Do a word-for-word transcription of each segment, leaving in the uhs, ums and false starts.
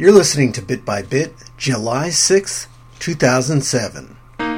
You're listening to Bit by Bit, July sixth, two thousand seven.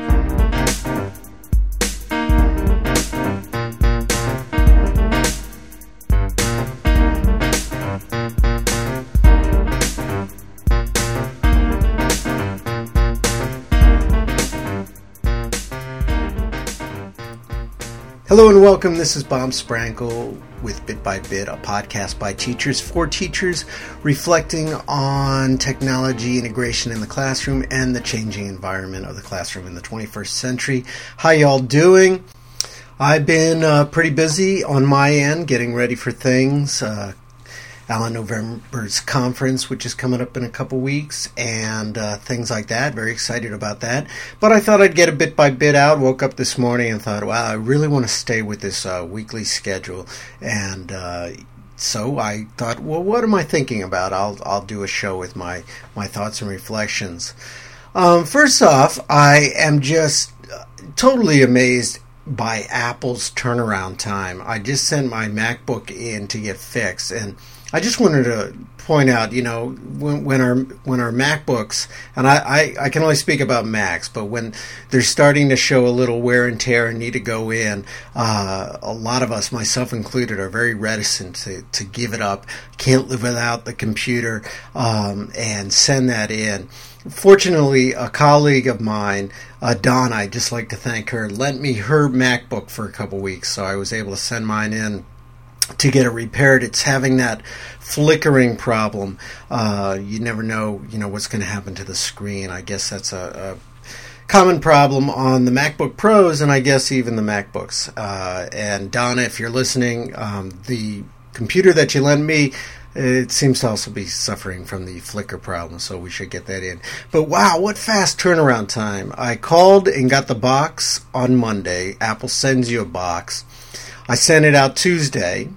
Hello and welcome. This is Bob Sprankle with Bit by Bit, a podcast by teachers for teachers, reflecting on technology integration in the classroom and the changing environment of the classroom in the twenty-first century. How y'all doing? I've been uh, pretty busy on my end, getting ready for things. Uh, Allen November's conference, which is coming up in a couple weeks, and uh, things like that. Very excited about that. But I thought I'd get a bit by bit out. Woke up this morning and thought, wow, I really want to stay with this uh, weekly schedule. And uh, so I thought, well, what am I thinking about? I'll I'll do a show with my, my thoughts and reflections. Um, first off, I am just totally amazed by Apple's turnaround time. I just sent my MacBook in to get fixed, and I just wanted to point out, you know, when, when our when our MacBooks, and I, I, I can only speak about Macs, but when they're starting to show a little wear and tear and need to go in, uh, a lot of us, myself included, are very reticent to, to give it up. Can't live without the computer, um, and send that in. Fortunately, a colleague of mine, uh, Donna, I'd just like to thank her, lent me her MacBook for a couple weeks, so I was able to send mine in to get it repaired. It's having that flickering problem. Uh, you never know, you know, what's going to happen to the screen. I guess that's a, a common problem on the MacBook Pros, and I guess even the MacBooks. Uh, and Donna, if you're listening, um, the computer that you lent me, it seems to also be suffering from the flicker problem, so we should get that in. But wow, what fast turnaround time. I called and got the box on Monday. Apple sends you a box. I sent it out Tuesday.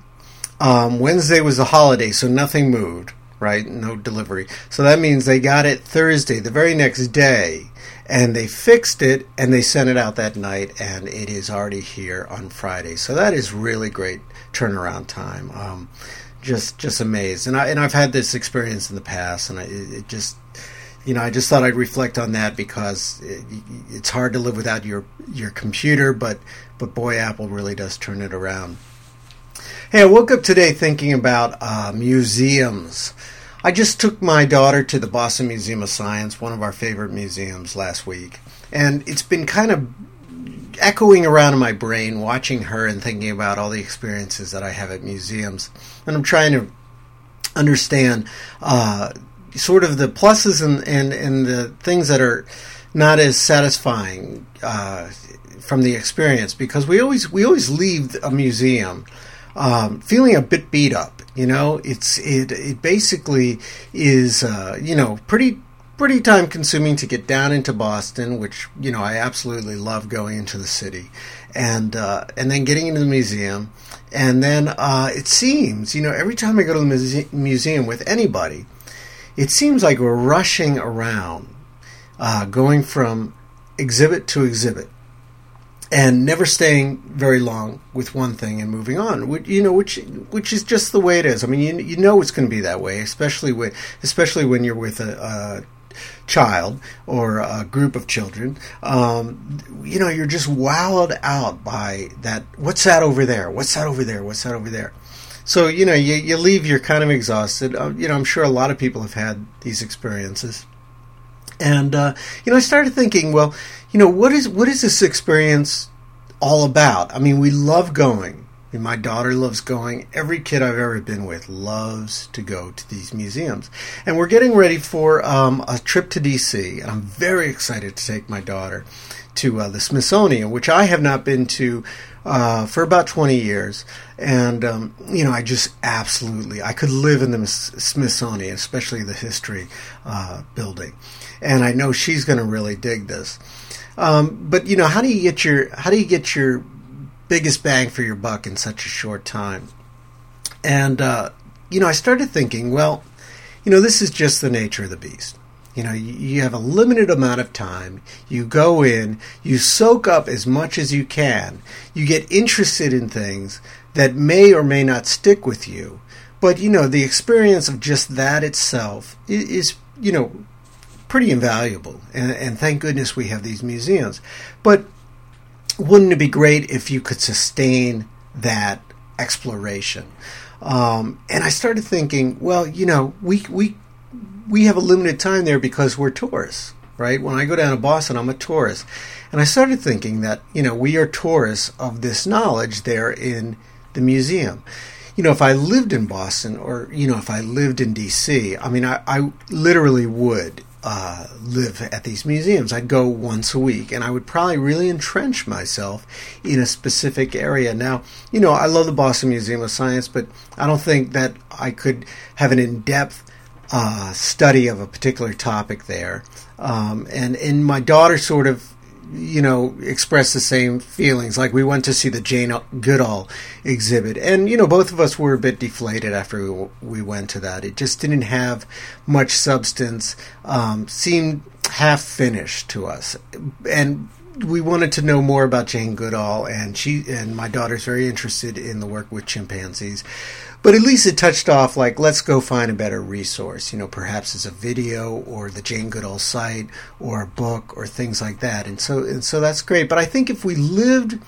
Um, Wednesday was a holiday, so nothing moved, right? No delivery. So that means they got it Thursday, the very next day, and they fixed it, and they sent it out that night, and it is already here on Friday. So that is really great turnaround time. Um, just just amazed. And, I, and I've had this experience in the past, and I, it just... You know, I just thought I'd reflect on that because it, it's hard to live without your your computer, but but boy, Apple really does turn it around. Hey, I woke up today thinking about uh, museums. I just took my daughter to the Boston Museum of Science, one of our favorite museums, last week, and it's been kind of echoing around in my brain, watching her and thinking about all the experiences that I have at museums, and I'm trying to understand Uh, sort of the pluses and, and, and the things that are not as satisfying uh, from the experience, because we always we always leave a museum um, feeling a bit beat up. You know, it's it it basically is uh, you know pretty pretty time consuming to get down into Boston, which you know I absolutely love going into the city, and uh, and then getting into the museum, and then uh, it seems you know every time I go to the muse- museum with anybody, it seems like we're rushing around, uh, going from exhibit to exhibit, and never staying very long with one thing and moving on. Which, you know, which which is just the way it is. I mean, you you know it's going to be that way, especially with especially when you're with a, a child or a group of children. Um, you know, you're just wowed out by that. What's that over there? What's that over there? What's that over there? So, you know, you, you leave, you're kind of exhausted. Uh, you know, I'm sure a lot of people have had these experiences. And, uh, you know, I started thinking, well, you know, what is what is this experience all about? I mean, we love going. I mean, my daughter loves going. Every kid I've ever been with loves to go to these museums. And we're getting ready for um, a trip to D C, and I'm very excited to take my daughter to uh, the Smithsonian, which I have not been to uh, for about twenty years. And, um, you know, I just absolutely, I could live in the Smithsonian, especially the history uh, building. And I know she's going to really dig this. Um, but, you know, how do you get your, how do you get your biggest bang for your buck in such a short time? And, uh, you know, I started thinking, well, you know, this is just the nature of the beast. You know, you, you have a limited amount of time. You go in, you soak up as much as you can. You get interested in things that may or may not stick with you. But, you know, the experience of just that itself is, is you know, pretty invaluable. And, and thank goodness we have these museums. But wouldn't it be great if you could sustain that exploration? Um, and I started thinking, well, you know, we we we have a limited time there because we're tourists, right? When I go down to Boston, I'm a tourist. And I started thinking that, you know, we are tourists of this knowledge there in the museum. You know, if I lived in Boston or, you know, if I lived in D C, I mean, I, I literally would uh, live at these museums. I'd go once a week, and I would probably really entrench myself in a specific area. Now, you know, I love the Boston Museum of Science, but I don't think that I could have an in-depth uh, study of a particular topic there. Um, and, and my daughter sort of, you know, expressed the same feelings. Like, we went to see the Jane Goodall exhibit, and, you know, both of us were a bit deflated after we, we went to that. It just didn't have much substance, um, seemed half finished to us, and we wanted to know more about Jane Goodall, and she and my daughter's very interested in the work with chimpanzees. But at least it touched off, like, let's go find a better resource, you know, perhaps as a video or the Jane Goodall site or a book or things like that. And so and so that's great. But I think if we lived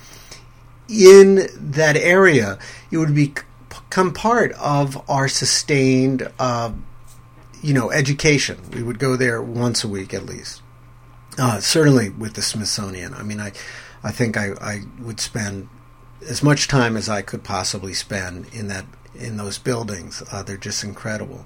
in that area, it would become part of our sustained, uh, you know, education. We would go there once a week at least. Uh, certainly with the Smithsonian. I mean, I, I think I, I would spend as much time as I could possibly spend in that in those buildings. Uh, they're just incredible.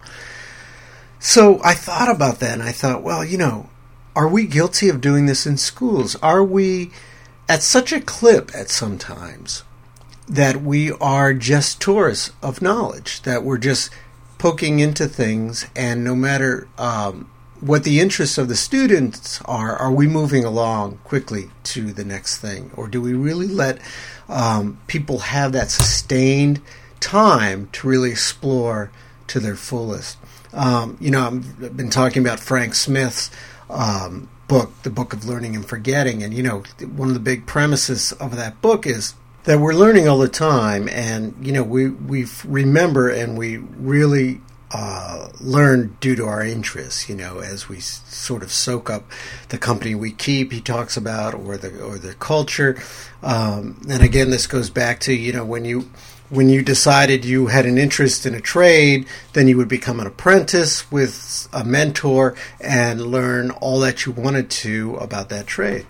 So I thought about that, and I thought, well, you know, are we guilty of doing this in schools? Are we at such a clip at some times that we are just tourists of knowledge, that we're just poking into things, and no matter um, what the interests of the students are, are we moving along quickly to the next thing? Or do we really let um, people have that sustained time to really explore to their fullest? Um, you know, I've been talking about Frank Smith's um, book, The Book of Learning and Forgetting, and, you know, one of the big premises of that book is that we're learning all the time, and, you know, we we remember and we really uh, learn due to our interests, you know, as we s- sort of soak up the company we keep, he talks about, or the or the culture. Um, and again, this goes back to, you know, when you when you decided you had an interest in a trade, then you would become an apprentice with a mentor and learn all that you wanted to about that trade.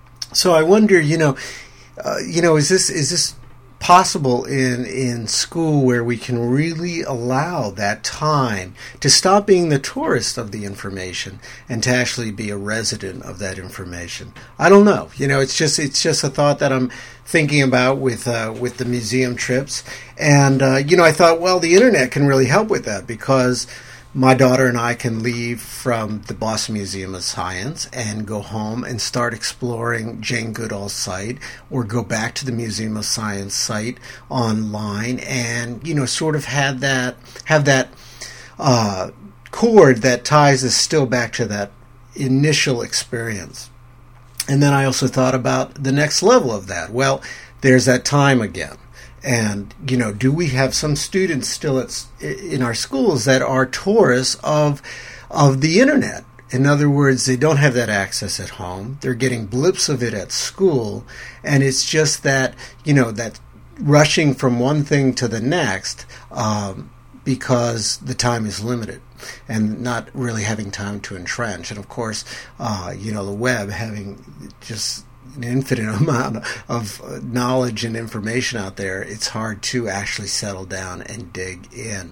So I wonder, you know, uh, you know, is this is this possible in in school where we can really allow that time to stop being the tourist of the information and to actually be a resident of that information? I don't know. You know, it's just it's just a thought that I'm thinking about with uh, with the museum trips, and uh, you know, I thought, well, the internet can really help with that, because my daughter and I can leave from the Boston Museum of Science and go home and start exploring Jane Goodall's site, or go back to the Museum of Science site online, and, you know, sort of have that have that uh, cord that ties us still back to that initial experience. And then I also thought about the next level of that. Well, there's that time again. And, you know, do we have some students still at, in our schools that are tourists of of the internet? In other words, they don't have that access at home. They're getting blips of it at school. And it's just that, you know, that rushing from one thing to the next um, because the time is limited, and not really having time to entrench. And, of course, uh, you know, the web having just an infinite amount of knowledge and information out there, it's hard to actually settle down and dig in.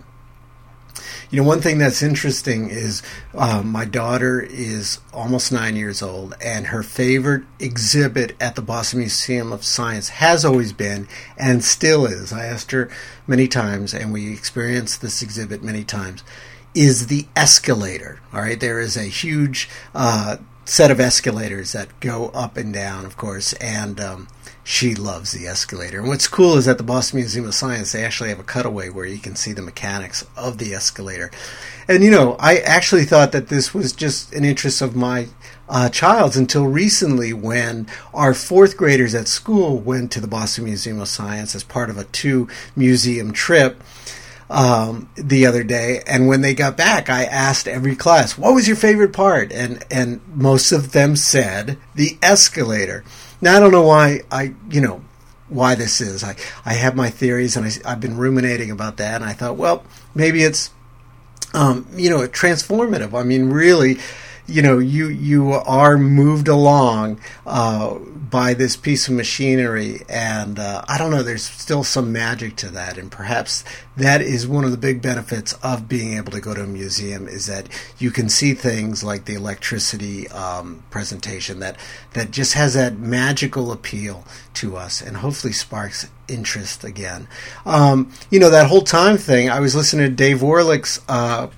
You know, one thing that's interesting is uh, my daughter is almost nine years old, and her favorite exhibit at the Boston Museum of Science has always been, and still is, I asked her many times, and we experienced this exhibit many times, is the escalator. All right, there is a huge uh, set of escalators that go up and down, of course, and um, she loves the escalator. And what's cool is at the Boston Museum of Science, they actually have a cutaway where you can see the mechanics of the escalator. And, you know, I actually thought that this was just an interest of my uh, child's until recently, when our fourth graders at school went to the Boston Museum of Science as part of a two-museum trip. um, the other day, and when they got back, I asked every class, what was your favorite part? And and most of them said the escalator. Now, I don't know why I, you know, why this is. I, I have my theories, and I, I've been ruminating about that, and I thought, well, maybe it's, um, you know, transformative. I mean, really, you know, you you are moved along uh, by this piece of machinery, and uh, I don't know, there's still some magic to that, and perhaps that is one of the big benefits of being able to go to a museum, is that you can see things like the electricity um, presentation that, that just has that magical appeal to us, and hopefully sparks interest again. Um, you know, that whole time thing, I was listening to Dave Warlick's uh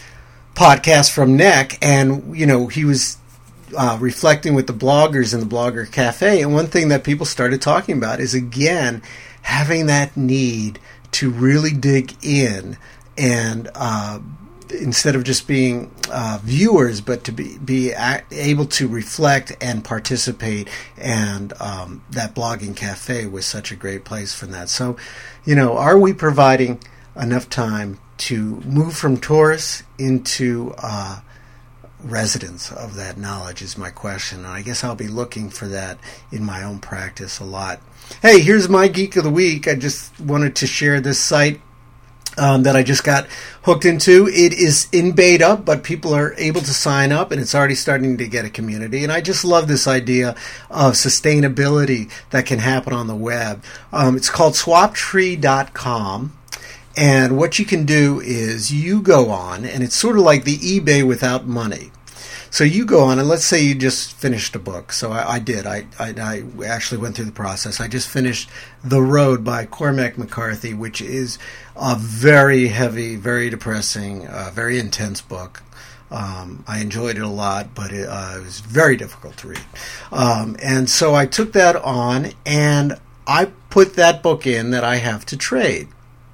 podcast from N E C, and you know, he was uh, reflecting with the bloggers in the Blogger Cafe, and one thing that people started talking about is, again, having that need to really dig in, and uh, instead of just being uh, viewers, but to be be a- able to reflect and participate, and um, that Blogging Cafe was such a great place for that. So, you know, are we providing enough time to move from tourists into uh, residents of that knowledge is my question. And I guess I'll be looking for that in my own practice a lot. Hey, here's my Geek of the Week. I just wanted to share this site um, that I just got hooked into. It is in beta, but people are able to sign up, and it's already starting to get a community. And I just love this idea of sustainability that can happen on the web. Um, it's called swap tree dot com. And what you can do is you go on, and it's sort of like the eBay without money. So you go on, and let's say you just finished a book. So I, I did. I, I, I actually went through the process. I just finished The Road by Cormac McCarthy, which is a very heavy, very depressing, uh, very intense book. Um, I enjoyed it a lot, but it, uh, it was very difficult to read. Um, and so I took that on, and I put that book in that I have to trade.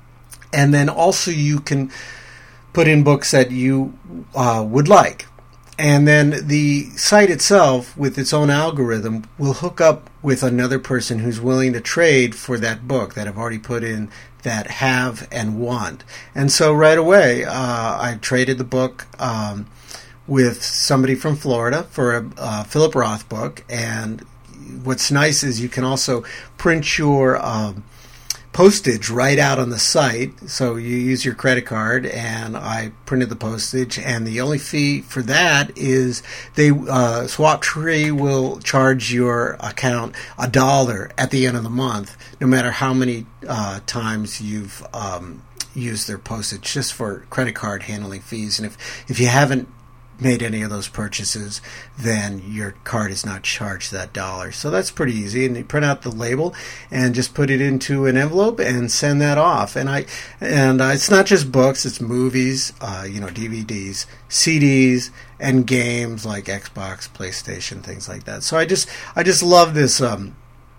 And then also you can put in books that you uh, would like. And then the site itself, with its own algorithm, will hook up with another person who's willing to trade for that book that I've already put in that have and want. And so right away, uh, I traded the book um, with somebody from Florida for a uh, Philip Roth book. And what's nice is you can also print your Um, postage right out on the site. So you use your credit card, and I printed the postage, and the only fee for that is they uh, SwapTree will charge your account a dollar at the end of the month, no matter how many uh, times you've um, used their postage, just for credit card handling fees. And if if you haven't made any of those purchases, then your card is not charged that dollar. So that's pretty easy. And you print out the label and just put it into an envelope and send that off. And I and uh, it's not just books; it's movies, uh, you know, D V Ds, C Ds, and games like Xbox, PlayStation, things like that. So I just I just love this Um,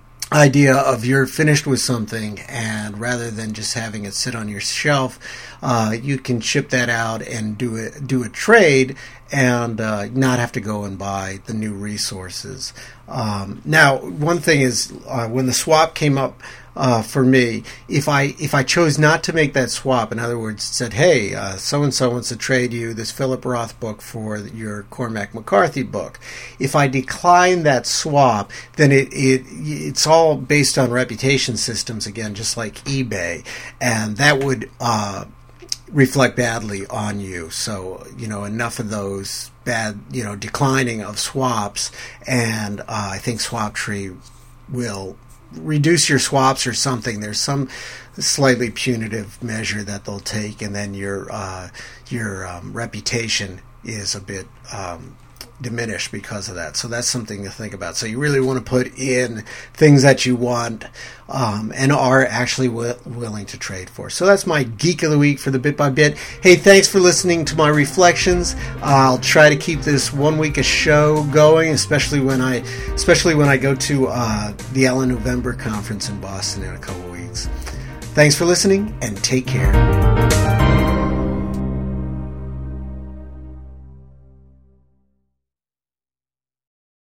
idea of you're finished with something, and rather than just having it sit on your shelf, uh, you can ship that out and do it, do a trade, and uh, not have to go and buy the new resources. Um, now, one thing is, uh, when the swap came up uh, for me, if I if I chose not to make that swap, in other words, said, hey, uh, so-and-so wants to trade you this Philip Roth book for your Cormac McCarthy book. If I decline that swap, then it, it it's all based on reputation systems, again, just like eBay, and that would uh, reflect badly on you. So, you know, enough of those bad, you know, declining of swaps, and uh, I think SwapTree will reduce your swaps or something. There's some slightly punitive measure that they'll take, and then your uh, your um, reputation is a bit um, diminished because of that. So that's something to think about. So you really want to put in things that you want um, and are actually w- willing to trade for. So that's my Geek of the Week for the Bit by Bit. Hey, thanks for listening to my reflections. I'll try to keep this one week a show going, especially when I especially when I go to uh, the Ellen November conference in Boston in a couple weeks. Thanks for listening, and take care.